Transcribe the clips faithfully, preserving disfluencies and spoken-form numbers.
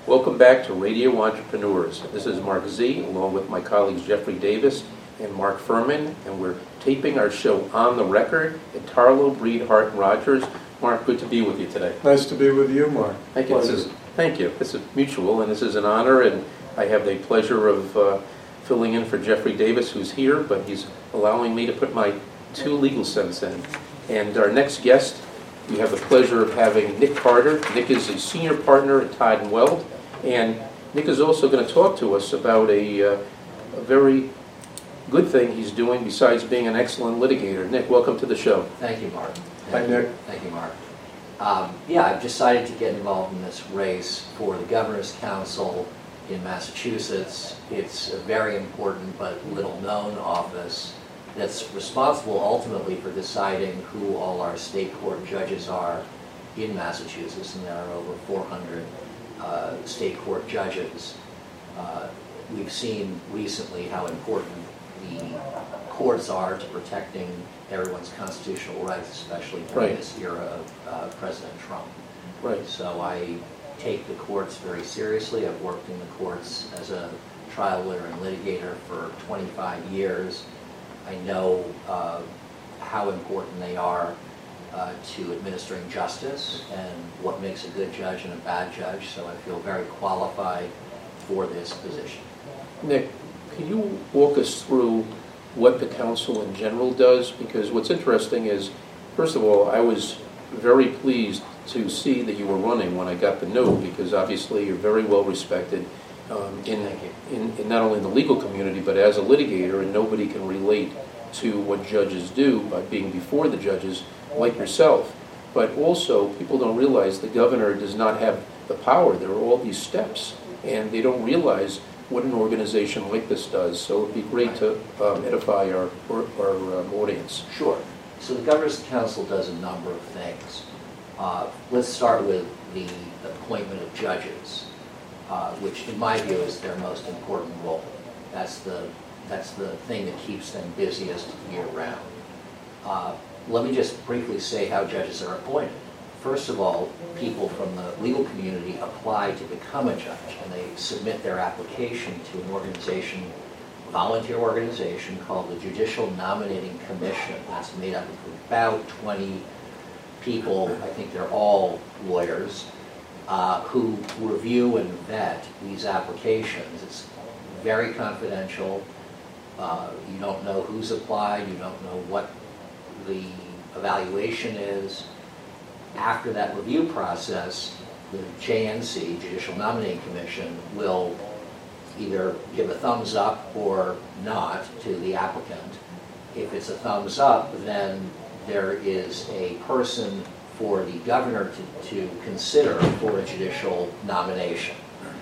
Welcome back to Radio Entrepreneurs. This is Mark Z, along with my colleagues Jeffrey Davis and Mark Furman, and we're taping our show On the Record at Tarlow, Breed, Hart, and Rogers. Mark, good to be with you today. Nice to be with you, Mark. Thank you. This is, thank you. This is mutual, and this is an honor, and I have the pleasure of uh, filling in for Jeffrey Davis, who's here, but he's allowing me to put my two legal cents in. And our next guest, we have the pleasure of having Nick Carter. Nick is a senior partner at Todd and Weld, and Nick is also going to talk to us about a, uh, a very good thing he's doing besides being an excellent litigator. Nick, welcome to the show. Thank you, Mark. Hi, Nick. Thank you, Mark. Um, yeah, I've decided to get involved in this race for the Governor's Council in Massachusetts. It's a very important but little-known office that's responsible ultimately for deciding who all our state court judges are in Massachusetts, and there are over four hundred uh, state court judges. Uh, we've seen recently how important the courts are to protecting everyone's constitutional rights, especially during Right. this era of uh, President Trump. Right. So I take the courts very seriously. I've worked in the courts as a trial lawyer and litigator for twenty-five years. I know uh, how important they are uh, to administering justice and what makes a good judge and a bad judge, so I feel very qualified for this position. Nick, can you walk us through what the council in general does? Because what's interesting is, first of all, I was very pleased to see that you were running when I got the note, because obviously you're very well respected um, in, in, in not only the legal community, but as a litigator, and nobody can relate to what judges do by being before the judges like yourself. But also, people don't realize the governor does not have the power. There are all these steps, and they don't realize what an organization like this does. So it would be great to um, edify our, our, our um, audience. Sure. So the Governor's Council does a number of things. Uh, let's start with the appointment of judges, uh, which in my view is their most important role. That's the, that's the thing that keeps them busiest year round. Uh, let me just briefly say how judges are appointed. First of all, people from the legal community apply to become a judge, and they submit their application to an organization, a volunteer organization called the Judicial Nominating Commission. That's made up of about twenty people. I think they're all lawyers uh, who review and vet these applications. It's very confidential. Uh, you don't know who's applied. You don't know what the evaluation is. After that review process, the J N C, Judicial Nominating Commission, will either give a thumbs up or not to the applicant. If it's a thumbs up, then there is a person for the governor to, to consider for a judicial nomination.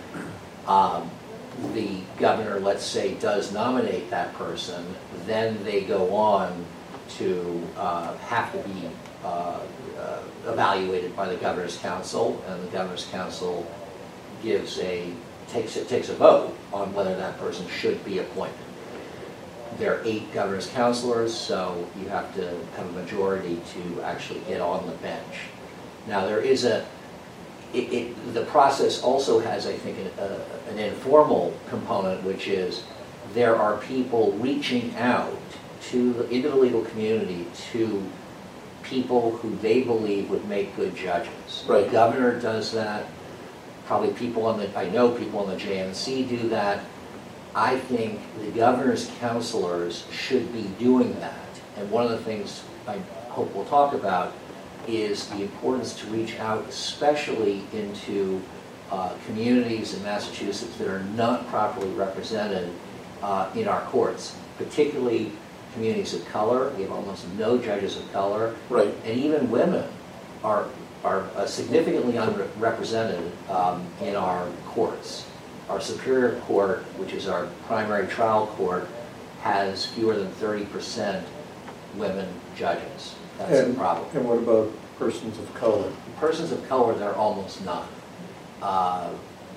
Um, the governor, let's say, does nominate that person, then they go on to uh, have to be uh, uh, evaluated by the Governor's Council, and the Governor's Council gives a takes it takes a vote on whether that person should be appointed. There are eight Governor's Counselors, so you have to have a majority to actually get on the bench. Now there is a it, it, the process also has, I think, an, a, an informal component, which is there are people reaching out to the, into the legal community to people who they believe would make good judges. Right. The governor does that. Probably people on the, I know people on the J N C do that. I think the governor's counselors should be doing that. And one of the things I hope we'll talk about is the importance to reach out, especially into uh, communities in Massachusetts that are not properly represented uh, in our courts, particularly communities of color. We have almost no judges of color. Right. And even women are, are uh, significantly underrepresented um, in our courts. Our Superior Court, which is our primary trial court, has fewer than thirty percent women judges. That's and, a problem. And what about persons of color? Persons of color, there are almost none. Uh,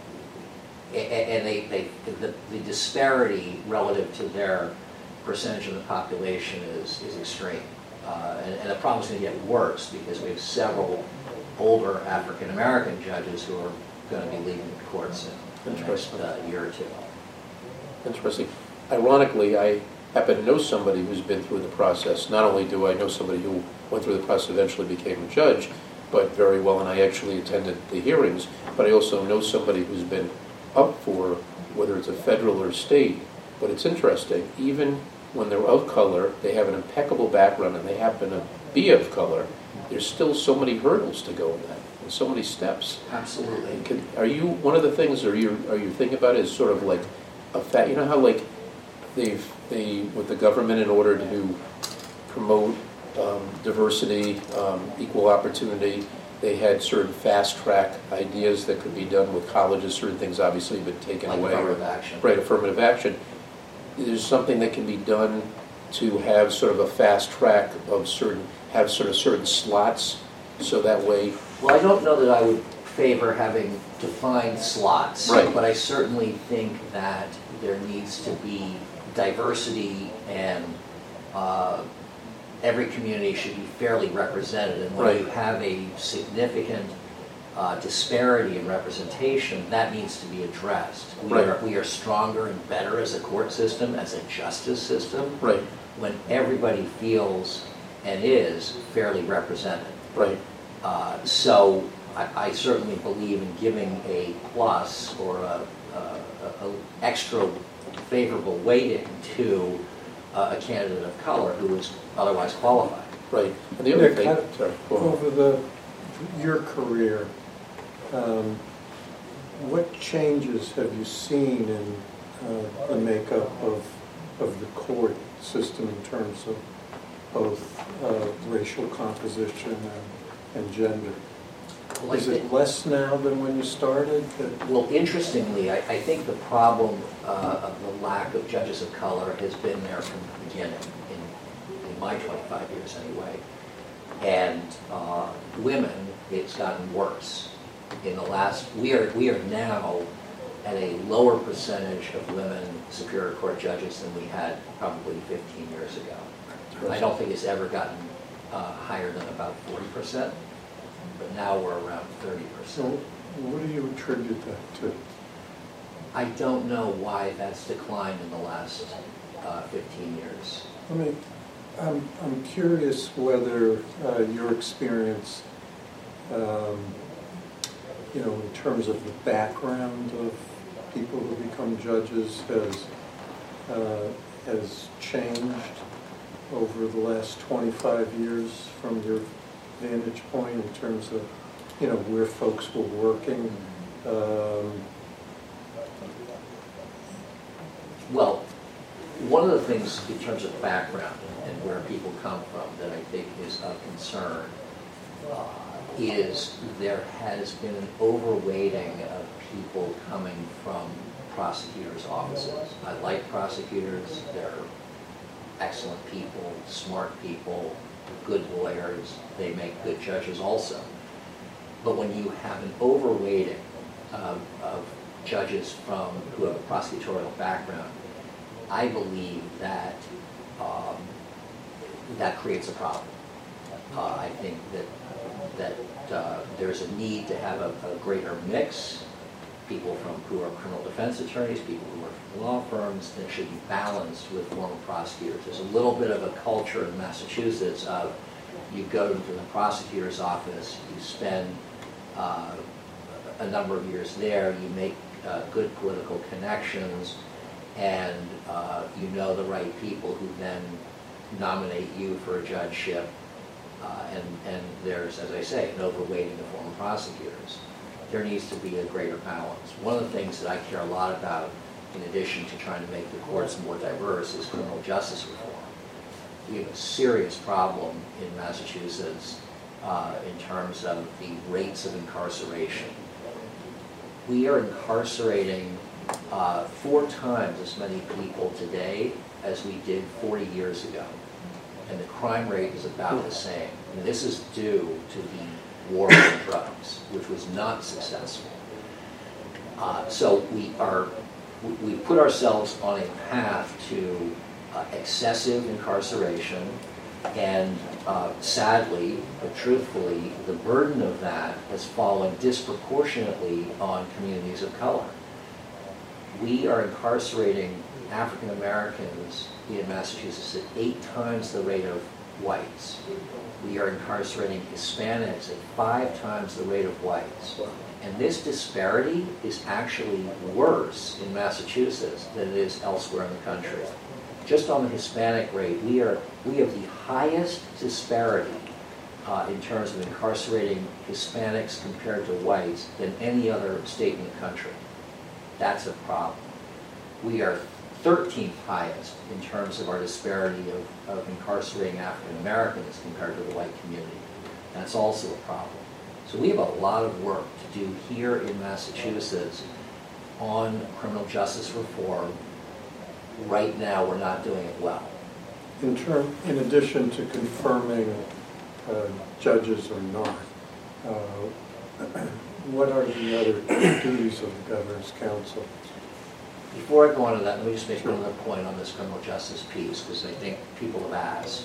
and they, they, the, the disparity relative to their percentage of the population is, is extreme. Uh, and, and the problem is going to get worse because we have several older African American judges who are going to be leaving the courts in the next uh, year or two. Interesting. Ironically, I happen to know somebody who's been through the process. Not only do I know somebody who went through the process, eventually became a judge, but very well, and I actually attended the hearings, but I also know somebody who's been up for, whether it's a federal or state. But it's interesting, even when they're of color, they have an impeccable background, and they happen to be of color, there's still so many hurdles to go in that, and so many steps. Absolutely. Can, are you, one of the things, are you, are you thinking about is sort of like a fact, you know how like they've, they, with the government, in order to promote um, diversity, um, equal opportunity, they had certain fast-track ideas that could be done with colleges, certain things obviously have been taken Like away. affirmative action. Right, affirmative action. There's something that can be done to have sort of a fast track of certain, have sort of certain slots, so that way. Well, I don't know that I would favor having defined slots. Right. But I certainly think that there needs to be diversity, and uh, every community should be fairly represented. And when Right. you have a significant uh, disparity in representation, that needs to be addressed. We, Right. are, we are stronger and better as a court system, as a justice system, Right, when everybody feels and is fairly represented. right, Uh, so I, I certainly believe in giving a plus or a, a, a, a extra favorable weighting to uh, a candidate of color who is otherwise qualified. right. And the other Nick, thing, how- sorry, go on. Over the, your career, um, what changes have you seen in uh, the makeup of, of the court system in terms of both uh, racial composition and, and gender? Well, I Is it think- less now than when you started? That- Well, interestingly, I, I think the problem uh, of the lack of judges of color has been there from the beginning, in, in my twenty-five years anyway. And uh, women, it's gotten worse. In the last, we are, we are now at a lower percentage of women Superior Court judges than we had probably fifteen years ago. I don't think it's ever gotten uh, higher than about forty percent, but now we're around thirty So percent. what do you attribute that to? I don't know why that's declined in the last uh, fifteen years. I mean, I'm, I'm curious whether uh, your experience, um, you know, in terms of the background of people who become judges has, uh, has changed over the last twenty-five years from your vantage point in terms of, you know, where folks were working. Um, Well, one of the things in terms of background and where people come from that I think is of concern uh, is there has been an overweighting of people coming from prosecutors' offices. I like prosecutors. They're excellent people, smart people, good lawyers. They make good judges also. But when you have an overweighting of, of judges from who have a prosecutorial background, I believe that um, that creates a problem. Uh, I think that that uh, there's a need to have a, a greater mix. People from who are criminal defense attorneys, people who work for law firms, that should be balanced with former prosecutors. There's a little bit of a culture in Massachusetts of you go to the prosecutor's office, you spend uh, a number of years there, you make uh, good political connections, and uh, you know the right people who then nominate you for a judgeship. Uh, and, and there's, as I say, an overweighting of former prosecutors. There needs to be a greater balance. One of the things that I care a lot about, in addition to trying to make the courts more diverse, is criminal justice reform. We have a serious problem in Massachusetts uh, in terms of the rates of incarceration. We are incarcerating uh, four times as many people today as we did forty years ago. And the crime rate is about the same. And this is due to the war on drugs, which was not successful. Uh, so we are, we, we put ourselves on a path to uh, excessive incarceration, and Uh, sadly, but truthfully, the burden of that has fallen disproportionately on communities of color. We are incarcerating African Americans in Massachusetts at eight times the rate of whites. We are incarcerating Hispanics at five times the rate of whites. And this disparity is actually worse in Massachusetts than it is elsewhere in the country. Just on the Hispanic rate, we are we have the highest disparity uh, in terms of incarcerating Hispanics compared to whites than any other state in the country. That's a problem. We are thirteenth highest in terms of our disparity of, of incarcerating African Americans compared to the white community. That's also a problem. So we have a lot of work to do here in Massachusetts on criminal justice reform. Right now, we're not doing it well. In term, in addition to confirming uh, judges or not, uh, what are the other duties of the Governor's Council? Before I go on to that, let me just make another point on this criminal justice piece, because I think people have asked.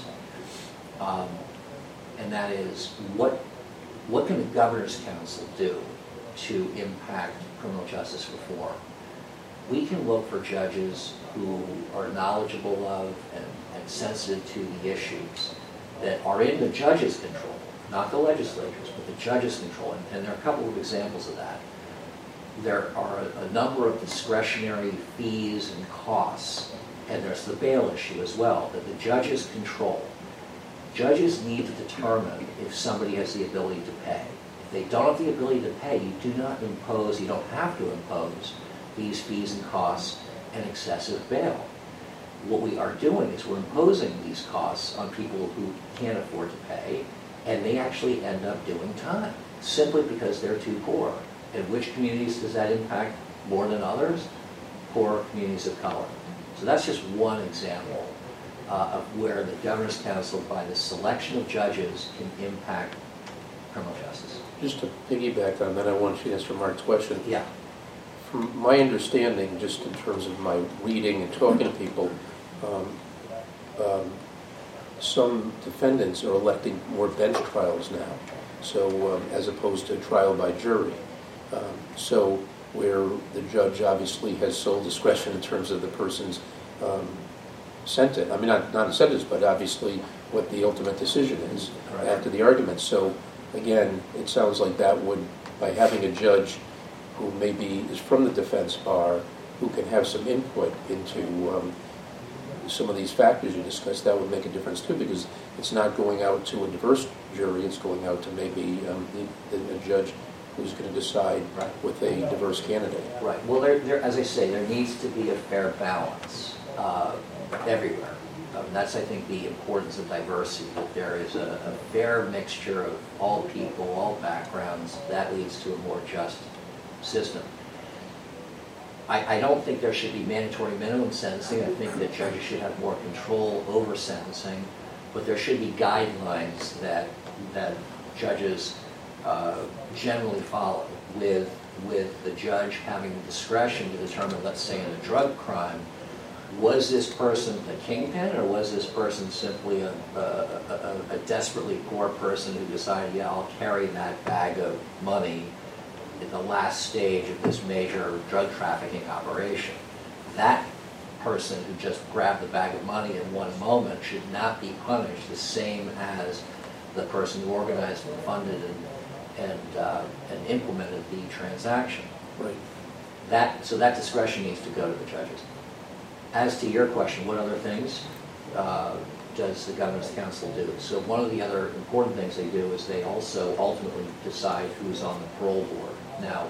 Um, and that is, what, what can the Governor's Council do to impact criminal justice reform? We can look for judges who are knowledgeable of and, and sensitive to the issues that are in the judge's control, not the legislators, but the judge's control. And, and there are a couple of examples of that. There are a, a number of discretionary fees and costs, and there's the bail issue as well, that the judges control. Judges need to determine if somebody has the ability to pay. If they don't have the ability to pay, you do not impose, you don't have to impose these fees and costs and excessive bail. What we are doing is we're imposing these costs on people who can't afford to pay, and they actually end up doing time, simply because they're too poor. And which communities does that impact more than others? Poor communities of color. So that's just one example uh, of where the Governor's Council, by the selection of judges, can impact criminal justice. Just to piggyback on that, I want you to answer Mark's question. Yeah. From my understanding, just in terms of my reading and talking to people, um, um, some defendants are electing more bench trials now, so um, as opposed to trial by jury. Um, so where the judge obviously has sole discretion in terms of the person's um, sentence, I mean not, not a sentence, but obviously what the ultimate decision is Right. after the argument. So again, it sounds like that would, by having a judge who maybe is from the defense bar, who can have some input into um, some of these factors you discussed, that would make a difference too, because it's not going out to a diverse jury, it's going out to maybe um, the, the, the judge who's going to decide Right. with a diverse candidate. Right. Well, there, there, as I say, there needs to be a fair balance uh, everywhere. Um, that's, I think, the importance of diversity, that there is a, a fair mixture of all people, all backgrounds. That leads to a more just system. I, I don't think there should be mandatory minimum sentencing. I think that judges should have more control over sentencing, but there should be guidelines that that judges uh, generally follow, with with the judge having the discretion to determine, let's say in a drug crime, was this person a kingpin, or was this person simply a, a, a, a desperately poor person who decided, yeah, I'll carry that bag of money in the last stage of this major drug trafficking operation. That person who just grabbed the bag of money in one moment should not be punished the same as the person who organized and funded and, and, uh, and implemented the transaction. Right. That, so that discretion needs to go to the judges. As to your question, what other things uh, does the Governor's Council do? So one of the other important things they do is they also ultimately decide who's on the parole board. Now,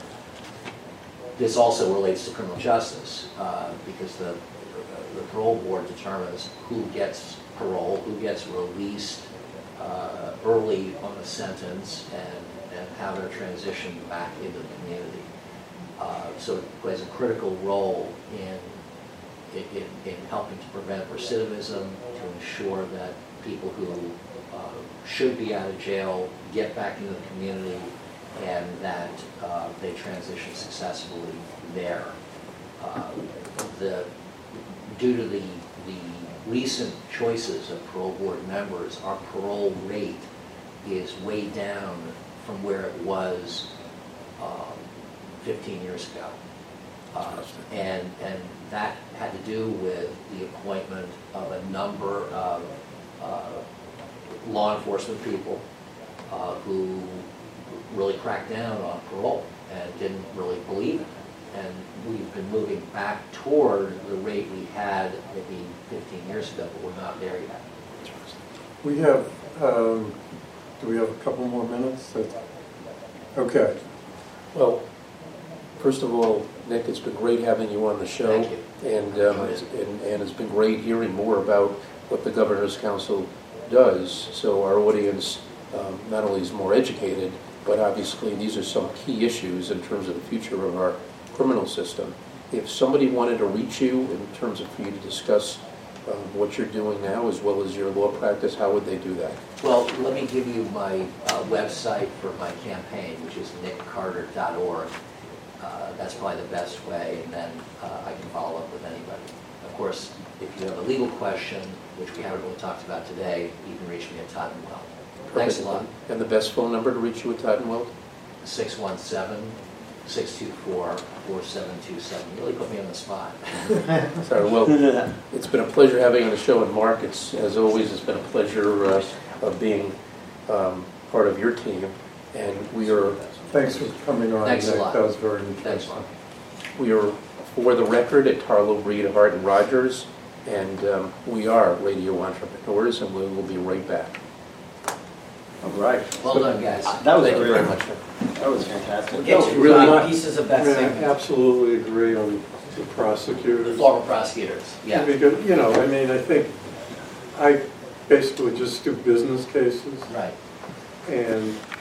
this also relates to criminal justice uh, because the, the parole board determines who gets parole, who gets released uh, early on a sentence, and, and how they're transitioned back into the community. Uh, so it plays a critical role in In, in helping to prevent recidivism, to ensure that people who uh, should be out of jail get back into the community, and that uh, they transition successfully there. Uh, the, due to the, the recent choices of parole board members, our parole rate is way down from where it was um, fifteen years ago. Uh, and, and that had to do with the appointment of a number of uh, law enforcement people uh, who really cracked down on parole and didn't really believe it. And we've been moving back toward the rate we had maybe fifteen years ago, but we're not there yet. We have, um, do we have a couple more minutes? Okay. Well, first of all, Nick, it's been great having you on the show. Thank you. And, um, it's, and, and it's been great hearing more about what the Governor's Council does. So our audience um, not only is more educated, but obviously these are some key issues in terms of the future of our criminal system. If somebody wanted to reach you in terms of for you to discuss um, what you're doing now as well as your law practice, how would they do that? Well, let me give you my uh, website for my campaign, which is nick carter dot org. Uh, that's probably the best way, and then uh, I can follow up with anybody. Of course, if you have a legal question, which we haven't really talked about today, you can reach me at Todd and Weld. Thanks a lot. And the best phone number to reach you at Todd and Weld? six one seven, six two four, four seven two seven. You really put me on the spot. Sorry, well, it's been a pleasure having you on the show, and Mark, it's, as always, it's been a pleasure uh, of being um, part of your team, and we are Thanks for coming on. Thanks a Nick. lot. That was very Thanks, interesting. Mark. We are, for the record, at Tarlow Breed of Art and Rogers, and um, we are radio entrepreneurs, and we will be right back. All right. Well done, guys. That was Thank you great. very much. That was fantastic. Get No, you really, uh, pieces of that I mean, I segment. absolutely agree on the prosecutors. Former prosecutors, yeah. Because, you know, I mean, I think I basically just do business cases, Right. and